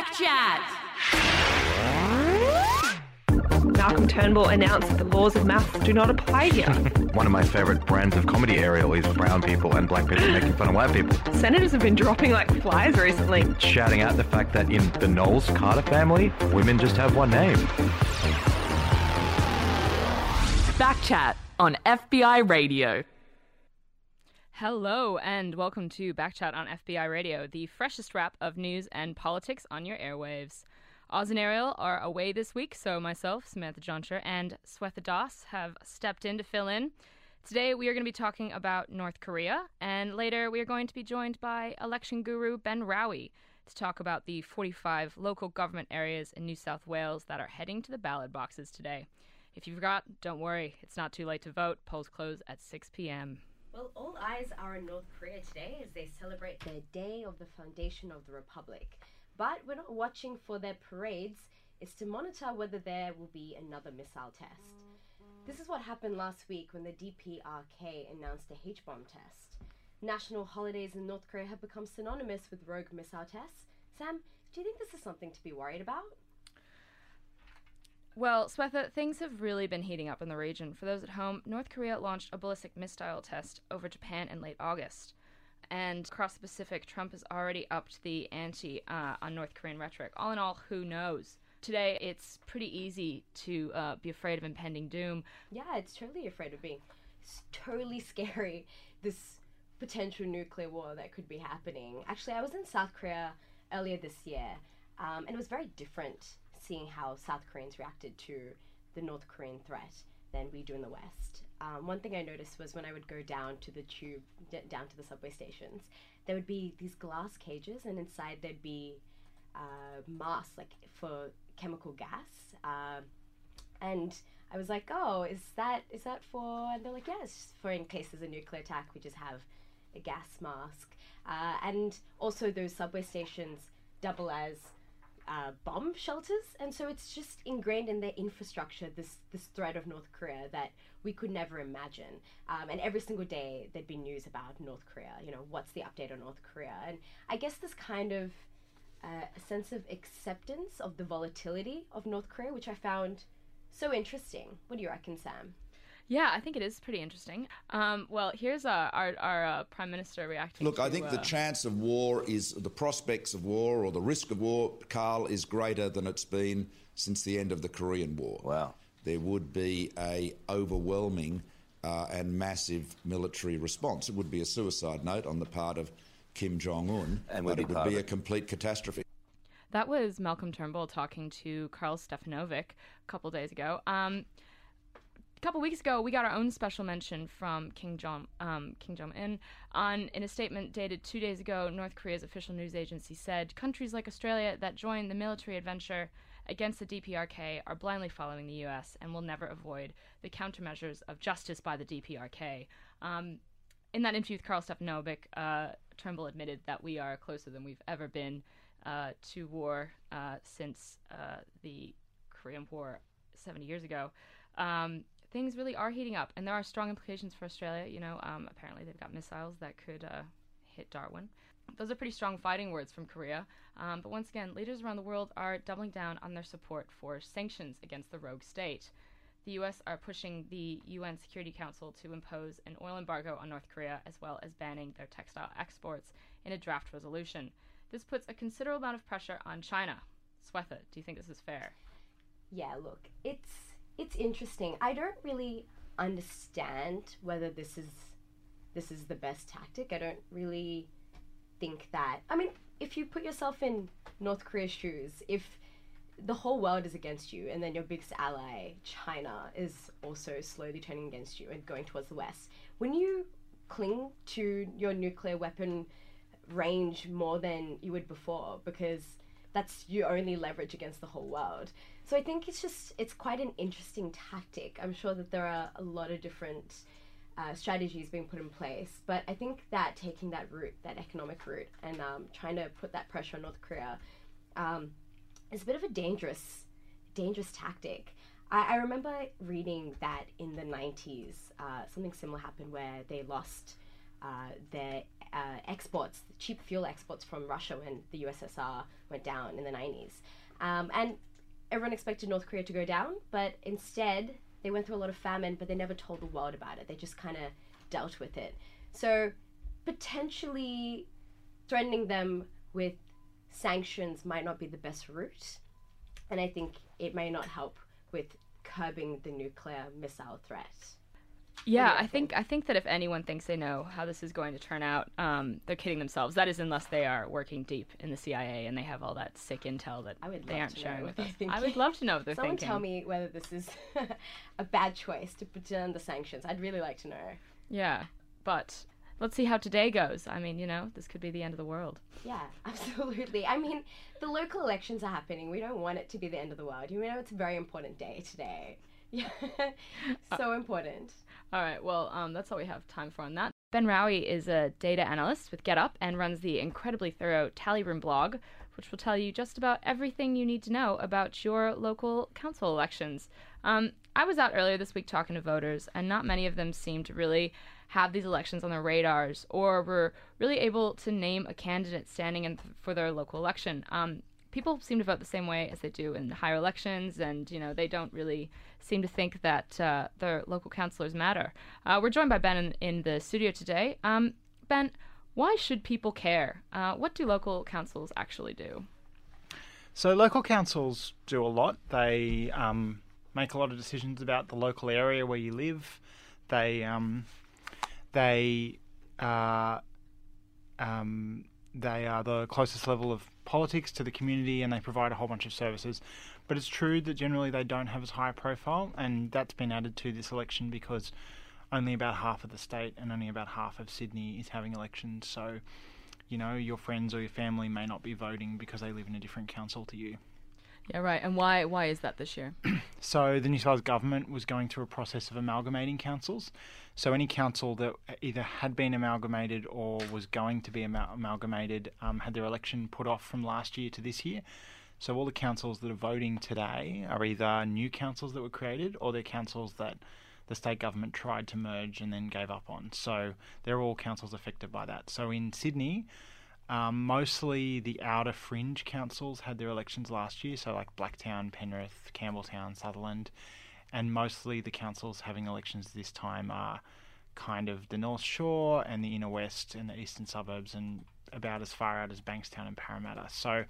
Malcolm Turnbull announced that the laws of maths do not apply here. One of my favourite brands of comedy, Ariel, is brown people and black people making fun of white people. Senators have been dropping like flies recently. Shouting out the fact that in the Knowles Carter family, women just have one name. Backchat on FBI Radio. Hello and welcome to Backchat on FBI Radio, the freshest wrap of news and politics on your airwaves. Oz and Ariel are away this week, so myself, Samantha Joncher, and Swetha Das have stepped in to fill in. Today we are going to be talking about North Korea, and later we are going to be joined by election guru Ben Rowie to talk about the 45 local government areas in New South Wales that are heading to the ballot boxes today. If you forgot, don't worry, it's not too late to vote. Polls close at 6 p.m. Well, all eyes are on North Korea today as they celebrate the day of the foundation of the Republic. But we're not watching for their parades. It's to monitor whether there will be another missile test. This is what happened last week when the DPRK announced a H-bomb test. National holidays in North Korea have become synonymous with rogue missile tests. Sam, do you think this is something to be worried about? Well, Swetha, things have really been heating up in the region. For those at home, North Korea launched a ballistic missile test over Japan in late August. And across the Pacific, Trump has already upped the ante on North Korean rhetoric. All in all, who knows? Today, it's pretty easy to be afraid of impending doom. Yeah, it's totally afraid of being totally scary, this potential nuclear war that could be happening. Actually, I was in South Korea earlier this year, and it was very different seeing how South Koreans reacted to the North Korean threat than we do in the West. One thing I noticed was when I would go down to the tube, down to the subway stations, there would be these glass cages, and inside there'd be masks, like for chemical gas. And I was like, oh, is that for? And they're like, yes, for in case there's a nuclear attack, we just have a gas mask. And also those subway stations double as bomb shelters, and so it's just ingrained in their infrastructure, this threat of North Korea that we could never imagine. And every single day there'd be news about North Korea, what's the update on North Korea. And I guess this kind of a sense of acceptance of the volatility of North Korea, which I found so interesting. What do you reckon, Sam? Yeah, I think it is pretty interesting. Well, here's our Prime Minister reacting. Look, I think the chance of war the prospects of war or the risk of war, Carl, is greater than it's been since the end of the Korean War. Wow. There would be a overwhelming and massive military response. It would be a suicide note on the part of Kim Jong-un, but it would be a complete catastrophe. That was Malcolm Turnbull talking to Karl Stefanovic a couple days ago. A couple weeks ago, we got our own special mention from Kim Jong-un. In a statement dated 2 days ago, North Korea's official news agency said, countries like Australia that joined the military adventure against the DPRK are blindly following the U.S. and will never avoid the countermeasures of justice by the DPRK. In that interview with Karl Stefanovic, Turnbull admitted that we are closer than we've ever been to war since the Korean War 70 years ago. Things really are heating up, and there are strong implications for Australia. Apparently they've got missiles that could hit Darwin. Those are pretty strong fighting words from Korea. But once again, leaders around the world are doubling down on their support for sanctions against the rogue state. The U.S. are pushing the UN Security Council to impose an oil embargo on North Korea, as well as banning their textile exports in a draft resolution. This puts a considerable amount of pressure on China. Swetha, do you think this is fair? Yeah, look, it's interesting. I don't really understand whether this is the best tactic. I don't really think that. I mean, if you put yourself in North Korea's shoes, if the whole world is against you and then your biggest ally, China, is also slowly turning against you and going towards the West, when you cling to your nuclear weapon range more than you would before, because that's your only leverage against the whole world. So I think it's quite an interesting tactic. I'm sure that there are a lot of different strategies being put in place, but I think that taking that route, that economic route, and trying to put that pressure on North Korea is a bit of a dangerous tactic. I remember reading that in the 90s, something similar happened where they lost their exports, cheap fuel exports from Russia when the USSR went down in the 90s. And everyone expected North Korea to go down, but instead they went through a lot of famine, but they never told the world about it. They just kind of dealt with it. So potentially threatening them with sanctions might not be the best route. And I think it may not help with curbing the nuclear missile threat. Yeah, I think that if anyone thinks they know how this is going to turn out, they're kidding themselves. That is, unless they are working deep in the CIA and they have all that sick intel that they aren't sharing with us. I would love to know what they're thinking. Someone tell me whether this is a bad choice to put down the sanctions. I'd really like to know. Yeah, but let's see how today goes. I mean, this could be the end of the world. Yeah, absolutely. I mean, the local elections are happening. We don't want it to be the end of the world. It's a very important day today. Yeah, so important. All right, well, that's all we have time for on that. Ben Rowie is a data analyst with GetUp and runs the incredibly thorough Tally Room blog, which will tell you just about everything you need to know about your local council elections. I was out earlier this week talking to voters, and not many of them seemed to really have these elections on their radars or were really able to name a candidate standing in for their local election. People seem to vote the same way as they do in higher elections, and they don't really seem to think that their local councillors matter. We're joined by Ben in the studio today. Ben, why should people care? What do local councils actually do? So local councils do a lot. They make a lot of decisions about the local area where you live. They are the closest level of politics to the community, and they provide a whole bunch of services. But it's true that generally they don't have as high a profile, and that's been added to this election because only about half of the state and only about half of Sydney is having elections. So, your friends or your family may not be voting because they live in a different council to you. Yeah, right. And why is that this year? So the New South Wales government was going through a process of amalgamating councils. So any council that either had been amalgamated or was going to be amalgamated had their election put off from last year to this year. So all the councils that are voting today are either new councils that were created or they're councils that the state government tried to merge and then gave up on. So they're all councils affected by that. So in Sydney, mostly the outer fringe councils had their elections last year, so like Blacktown, Penrith, Campbelltown, Sutherland, and mostly the councils having elections this time are kind of the North Shore and the inner west and the eastern suburbs and about as far out as Bankstown and Parramatta. So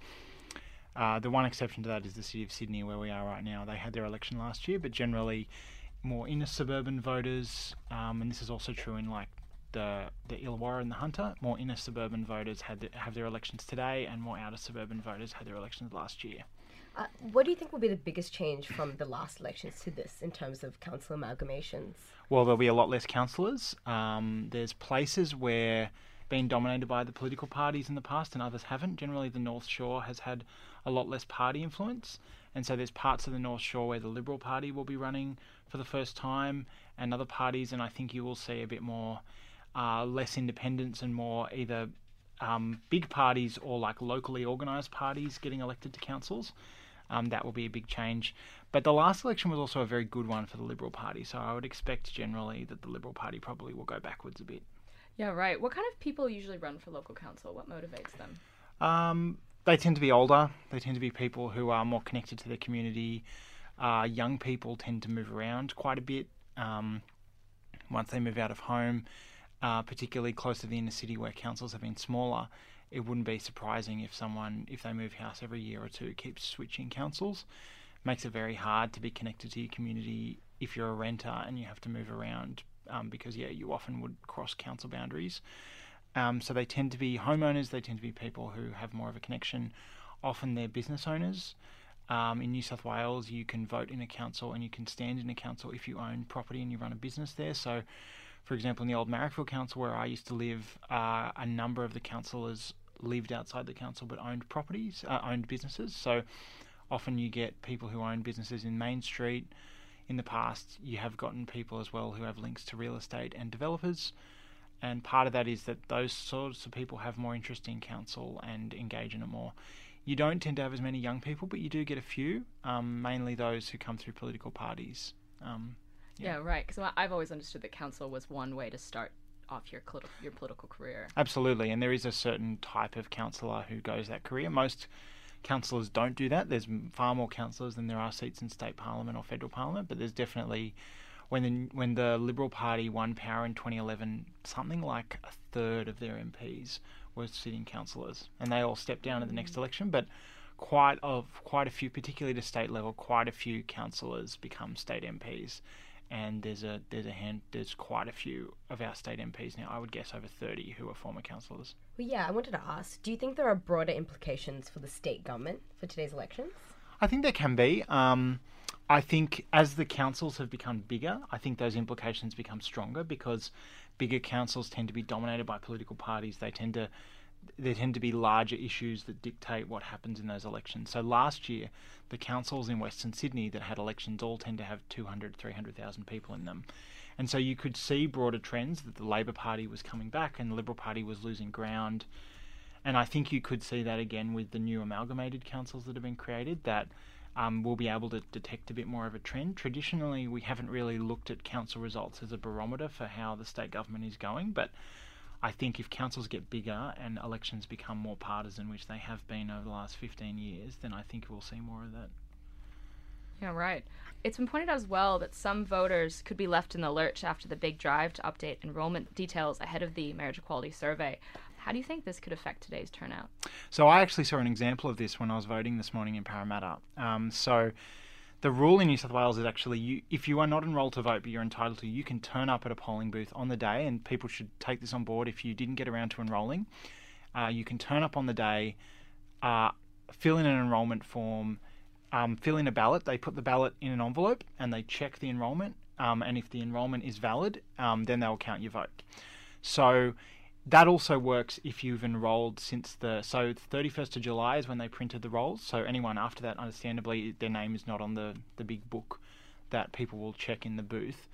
the one exception to that is the City of Sydney, where we are right now. They had their election last year, but generally more inner suburban voters, and this is also true in like the Illawarra and the Hunter, more inner suburban voters have their elections today, and more outer suburban voters had their elections last year. What do you think will be the biggest change from the last elections to this in terms of council amalgamations? Well, there'll be a lot less councillors. There's places where been dominated by the political parties in the past and others haven't. Generally, the North Shore has had a lot less party influence, and so there's parts of the North Shore where the Liberal Party will be running for the first time, and other parties, and I think you will see a bit more less independence and more either big parties or like locally organised parties getting elected to councils. That will be a big change. But the last election was also a very good one for the Liberal Party, so I would expect generally that the Liberal Party probably will go backwards a bit. Yeah, right. What kind of people usually run for local council? What motivates them? They tend to be older. They tend to be people who are more connected to their community. Young people tend to move around quite a bit once they move out of home, particularly close to the inner city where councils have been smaller. It wouldn't be surprising if they move house every year or two, keeps switching councils. Makes it very hard to be connected to your community if you're a renter and you have to move around because, you often would cross council boundaries. So they tend to be homeowners, they tend to be people who have more of a connection. Often they're business owners. In New South Wales, you can vote in a council and you can stand in a council if you own property and you run a business there. So, for example, in the old Marrickville Council where I used to live, a number of the councillors lived outside the council but owned properties, owned businesses. So often you get people who own businesses in Main Street. In the past, you have gotten people as well who have links to real estate and developers. And part of that is that those sorts of people have more interest in council and engage in it more. You don't tend to have as many young people, but you do get a few, mainly those who come through political parties. Yeah, right. Because I've always understood that council was one way to start off your political career. Absolutely, and there is a certain type of councillor who goes that career. Most councillors don't do that. There's far more councillors than there are seats in state parliament or federal parliament, but there's definitely, when the Liberal Party won power in 2011, something like a third of their MPs were sitting councillors, and they all stepped down at the next election, but quite a few, particularly to state level, quite a few councillors become state MPs. And there's quite a few of our state MPs now, I would guess over 30, who are former councillors. Well, yeah, I wanted to ask, do you think there are broader implications for the state government for today's elections? I think there can be. I think as the councils have become bigger, I think those implications become stronger because bigger councils tend to be dominated by political parties. There tend to be larger issues that dictate what happens in those elections. So last year, the councils in Western Sydney that had elections all tend to have 200,000, 300,000 people in them. And so you could see broader trends that the Labor Party was coming back and the Liberal Party was losing ground. And I think you could see that again with the new amalgamated councils that have been created, that we'll be able to detect a bit more of a trend. Traditionally, we haven't really looked at council results as a barometer for how the state government is going, but I think if councils get bigger and elections become more partisan, which they have been over the last 15 years, then I think we'll see more of that. Yeah, right. It's been pointed out as well that some voters could be left in the lurch after the big drive to update enrollment details ahead of the marriage equality survey. How do you think this could affect today's turnout? So I actually saw an example of this when I was voting this morning in Parramatta. So the rule in New South Wales is actually, if you are not enrolled to vote but you're entitled to, you can turn up at a polling booth on the day, and people should take this on board if you didn't get around to enrolling. You can turn up on the day, fill in an enrolment form, fill in a ballot. They put the ballot in an envelope and they check the enrolment, and if the enrolment is valid, then they'll count your vote. So that also works if you've enrolled since so 31st of July is when they printed the rolls. So anyone after that, understandably, their name is not on the big book that people will check in the booth.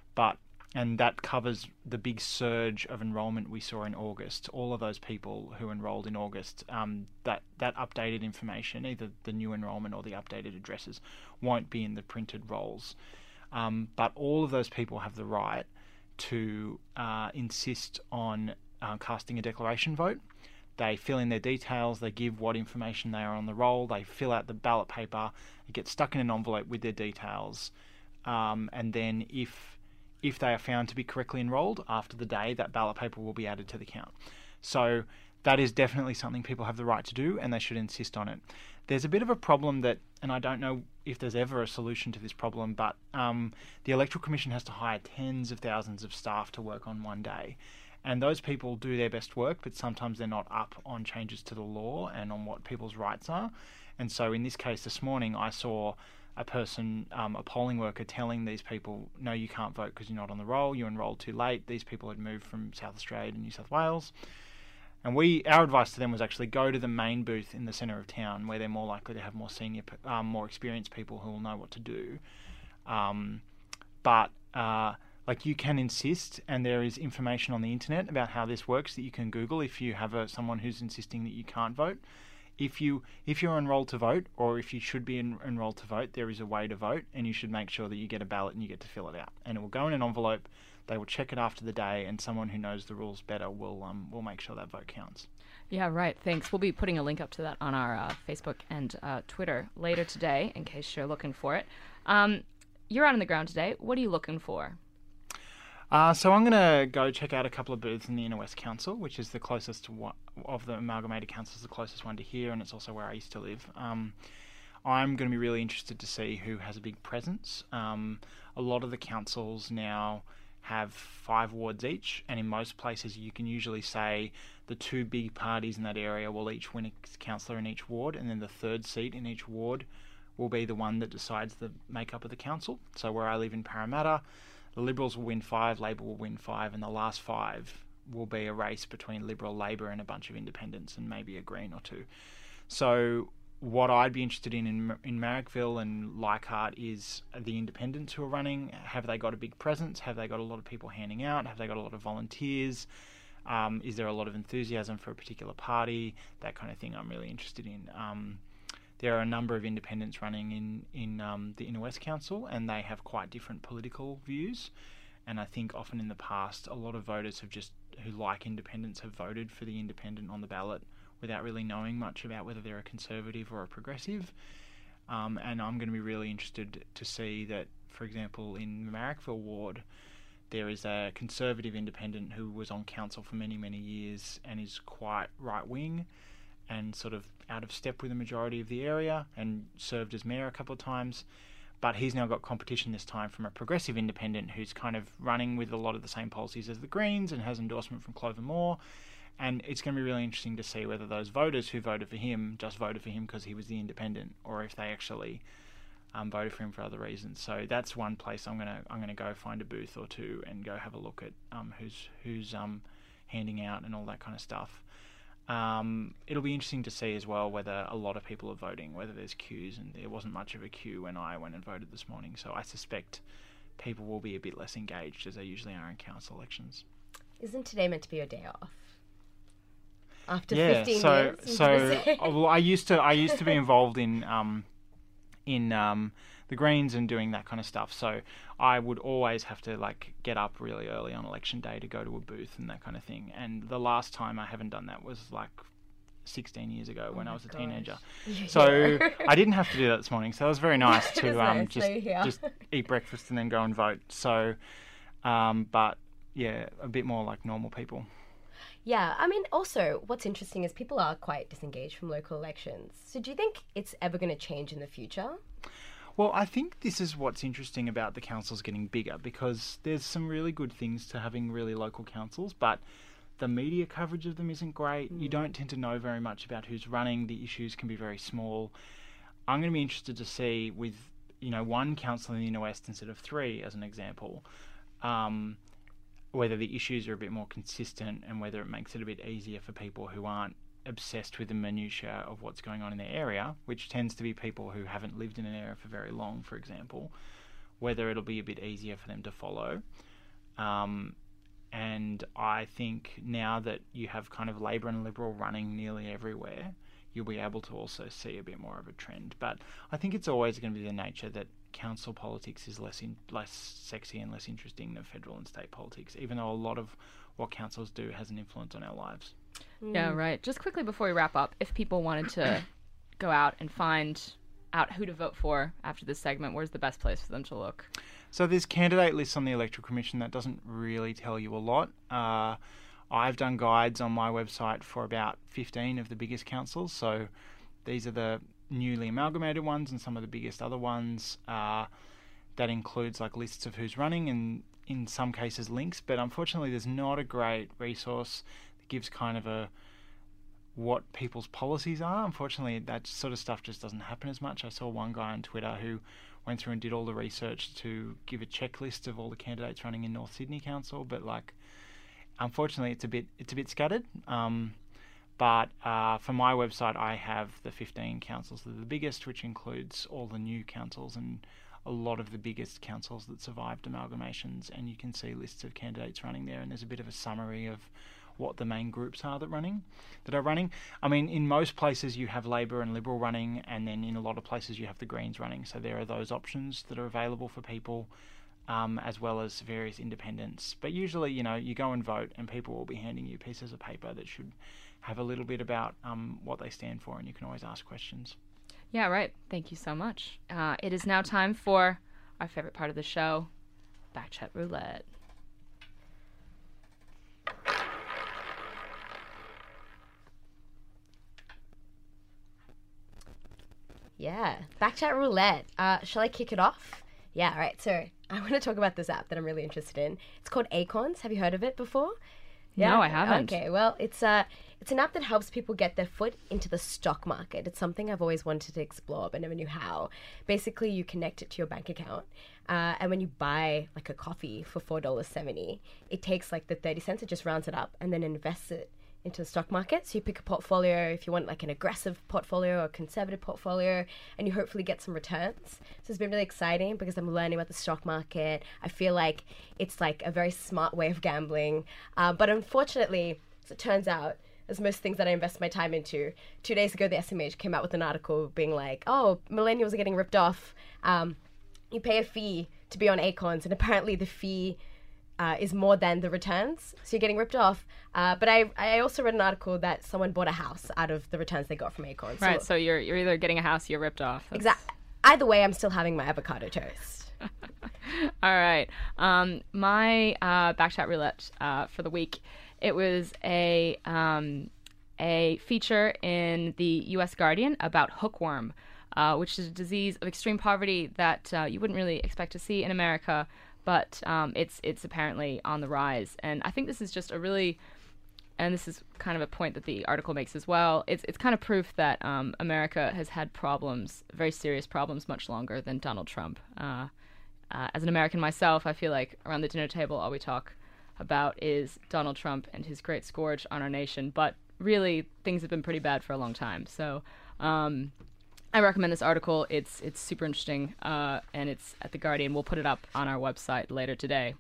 And that covers the big surge of enrolment we saw in August. All of those people who enrolled in August, that updated information, either the new enrolment or the updated addresses, won't be in the printed rolls. But all of those people have the right to insist on casting a declaration vote. They fill in their details, they give what information they are on the roll, they fill out the ballot paper, it gets stuck in an envelope with their details, and then if they are found to be correctly enrolled after the day, that ballot paper will be added to the count. So that is definitely something people have the right to do, and they should insist on it. There's a bit of a problem that, and I don't know if there's ever a solution to this problem, but the Electoral Commission has to hire tens of thousands of staff to work on one day. And those people do their best work, but sometimes they're not up on changes to the law and on what people's rights are. And so in this case this morning, I saw a person, a polling worker, telling these people, no, you can't vote because you're not on the roll, you enrolled too late. These people had moved from South Australia to New South Wales. And our advice to them was actually go to the main booth in the centre of town where they're more likely to have more senior, more experienced people who will know what to do. Like you can insist, and there is information on the internet about how this works that you can Google if you have someone who's insisting that you can't vote. If you're enrolled to vote, or if you should be enrolled to vote, there is a way to vote, and you should make sure that you get a ballot and you get to fill it out. And it will go in an envelope. They will check it after the day, and someone who knows the rules better will make sure that vote counts. Yeah, right. Thanks. We'll be putting a link up to that on our Facebook and Twitter later today, in case you're looking for it. You're out on the ground today. What are you looking for? So I'm going to go check out a couple of booths in the Inner West Council, which is the closest of the amalgamated councils, the closest one to here, and it's also where I used to live. I'm going to be really interested to see who has a big presence. A lot of the councils now have 5 wards each, and in most places you can usually say the 2 big parties in that area will each win a councillor in each ward, and then the third seat in each ward will be the one that decides the makeup of the council. So where I live in Parramatta, the Liberals will win 5, Labor will win 5, and the last 5 will be a race between Liberal, Labor and a bunch of independents and maybe a Green or 2. So what I'd be interested in Marrickville and Leichhardt is the independents who are running. Have they got a big presence? Have they got a lot of people handing out? Have they got a lot of volunteers? Is there a lot of enthusiasm for a particular party? That kind of thing I'm really interested in. There are a number of independents running in the Inner West Council, and they have quite different political views. And I think often in the past, a lot of voters who like independents have voted for the independent on the ballot without really knowing much about whether they're a conservative or a progressive. And I'm going to be really interested to see that, for example, in the Marrickville ward, there is a conservative independent who was on council for many, many years and is quite right-wing and sort of out of step with the majority of the area and served as mayor a couple of times. But he's now got competition this time from a progressive independent who's kind of running with a lot of the same policies as the Greens and has endorsement from Clover Moore. And it's going to be really interesting to see whether those voters who voted for him just voted for him because he was the independent, or if they actually voted for him for other reasons. So that's one place I'm gonna go find a booth or two and go have a look at who's handing out and all that kind of stuff. It'll be interesting to see as well whether a lot of people are voting, whether there's queues, and there wasn't much of a queue when I went and voted this morning. So I suspect people will be a bit less engaged, as they usually are in council elections. Isn't today meant to be your day off? After 15 years? Well, I used to be involved in the Greens and doing that kind of stuff. So I would always have to get up really early on election day to go to a booth and that kind of thing. And the last time I haven't done that was 16 years ago when I was a teenager. So I didn't have to do that this morning. So it was very nice to just eat breakfast and then go and vote. So, but yeah, a bit more like normal people. Yeah, I mean, also, what's interesting is people are quite disengaged from local elections. So do you think it's ever going to change in the future? Well, I think this is what's interesting about the councils getting bigger, because there's some really good things to having really local councils, but the media coverage of them isn't great. You don't tend to know very much about who's running. The issues can be very small. I'm going to be interested to see with, one council in the Inner West instead of 3, as an example, whether the issues are a bit more consistent and whether it makes it a bit easier for people who aren't obsessed with the minutiae of what's going on in their area, which tends to be people who haven't lived in an area for very long, for example, whether it'll be a bit easier for them to follow. And I think now that you have kind of Labor and Liberal running nearly everywhere, you'll be able to also see a bit more of a trend. But I think it's always going to be the nature that council politics is less sexy and less interesting than federal and state politics, even though a lot of what councils do has an influence on our lives. Yeah, right. Just quickly before we wrap up, if people wanted to go out and find out who to vote for after this segment, where's the best place for them to look? So there's candidate lists on the Electoral Commission. That doesn't really tell you a lot. I've done guides on my website for about 15 of the biggest councils. So these are the newly amalgamated ones and some of the biggest other ones. That includes lists of who's running and in some cases links, but unfortunately there's not a great resource that gives kind of what people's policies are. Unfortunately, that sort of stuff just doesn't happen as much. I saw one guy on Twitter who went through and did all the research to give a checklist of all the candidates running in North Sydney Council, but unfortunately it's a bit scattered. But for my website, I have the 15 councils that are the biggest, which includes all the new councils and a lot of the biggest councils that survived amalgamations, and you can see lists of candidates running there, and there's a bit of a summary of what the main groups are that are running. I mean, in most places you have Labor and Liberal running, and then in a lot of places you have the Greens running. So there are those options that are available for people, as well as various independents. But usually, you go and vote, and people will be handing you pieces of paper that should have a little bit about what they stand for, and you can always ask questions. Yeah, right. Thank you so much. It is now time for our favorite part of the show, Backchat Roulette. Yeah, Backchat Roulette. Shall I kick it off? Yeah, all right. So I want to talk about this app that I'm really interested in. It's called Acorns. Have you heard of it before? Yeah? No, I haven't. Okay, well, it's an app that helps people get their foot into the stock market. It's something I've always wanted to explore, but never knew how. Basically, you connect it to your bank account, and when you buy a coffee for $4.70, it takes the 30 cents, it just rounds it up, and then invests it into the stock market. So you pick a portfolio if you want an aggressive portfolio or a conservative portfolio, and you hopefully get some returns. So it's been really exciting because I'm learning about the stock market. I feel like it's a very smart way of gambling. But unfortunately, as it turns out, as most things that I invest my time into, 2 days ago the SMH came out with an article being oh, millennials are getting ripped off. You pay a fee to be on Acorns, and apparently the fee is more than the returns, so you're getting ripped off. But I also read an article that someone bought a house out of the returns they got from Acorn. Right, so you're either getting a house, you're ripped off. Exactly. Either way, I'm still having my avocado toast. All right. My Backchat roulette for the week, it was a feature in the U.S. Guardian about hookworm, which is a disease of extreme poverty that you wouldn't really expect to see in America, but it's apparently on the rise. And I think this is just a really, and this is kind of a point that the article makes as well, it's kind of proof that America has had problems, very serious problems, much longer than Donald Trump. As an American myself, I feel like around the dinner table, all we talk about is Donald Trump and his great scourge on our nation. But really, things have been pretty bad for a long time. So I recommend this article. It's super interesting, and it's at The Guardian. We'll put it up on our website later today.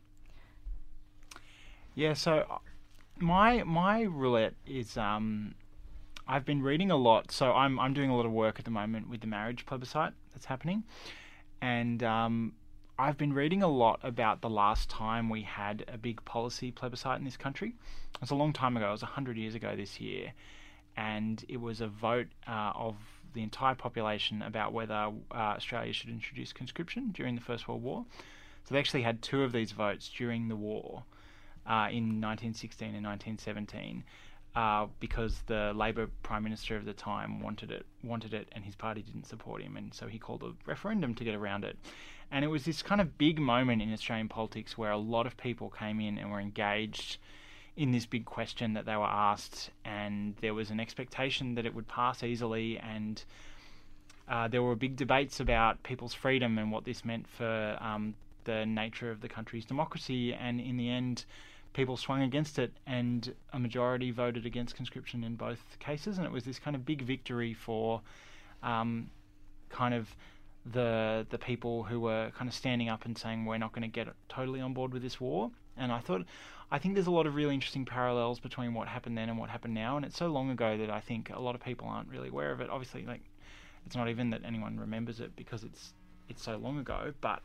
Yeah, so my roulette is I've been reading a lot. So I'm doing a lot of work at the moment with the marriage plebiscite that's happening, and I've been reading a lot about the last time we had a big policy plebiscite in this country. It was a long time ago. It was 100 years ago this year, and it was a vote of the entire population about whether Australia should introduce conscription during the First World War. So they actually had two of these votes during the war in 1916 and 1917 because the Labor Prime Minister of the time wanted it, and his party didn't support him, and so he called a referendum to get around it. And it was this kind of big moment in Australian politics where a lot of people came in and were engaged in this big question that they were asked, and there was an expectation that it would pass easily, and there were big debates about people's freedom and what this meant for the nature of the country's democracy, and in the end people swung against it, and a majority voted against conscription in both cases, and it was this kind of big victory for kind of the people who were kind of standing up and saying we're not going to get totally on board with this war. And I think there's a lot of really interesting parallels between what happened then and what happened now, and it's so long ago that I think a lot of people aren't really aware of it. Obviously, like, it's not even that anyone remembers it because it's so long ago, but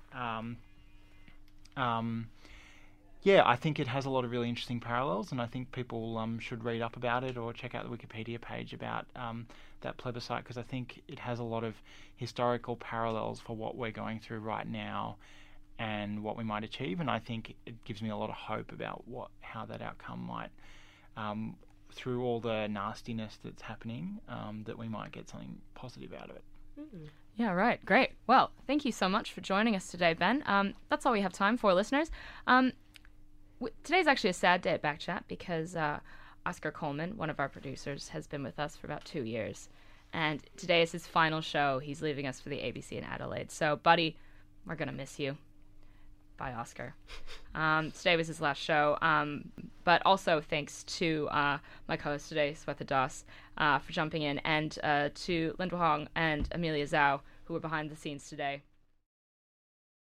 yeah, I think it has a lot of really interesting parallels, and I think people should read up about it or check out the Wikipedia page about that plebiscite, because I think it has a lot of historical parallels for what we're going through right now and what we might achieve, and I think it gives me a lot of hope about how that outcome might, through all the nastiness that's happening, that we might get something positive out of it. Mm-hmm. Yeah, right. Great. Well, thank you so much for joining us today, Ben. That's all we have time for, listeners. Today's actually a sad day at Backchat because Oscar Coleman, one of our producers, has been with us for about 2 years. And today is his final show. He's leaving us for the ABC in Adelaide. So, buddy, we're going to miss you. Bye, Oscar. Today was his last show. But also thanks to my co-host today, Swetha Das, for jumping in, and to Linda Hong and Amelia Zhao, who were behind the scenes today.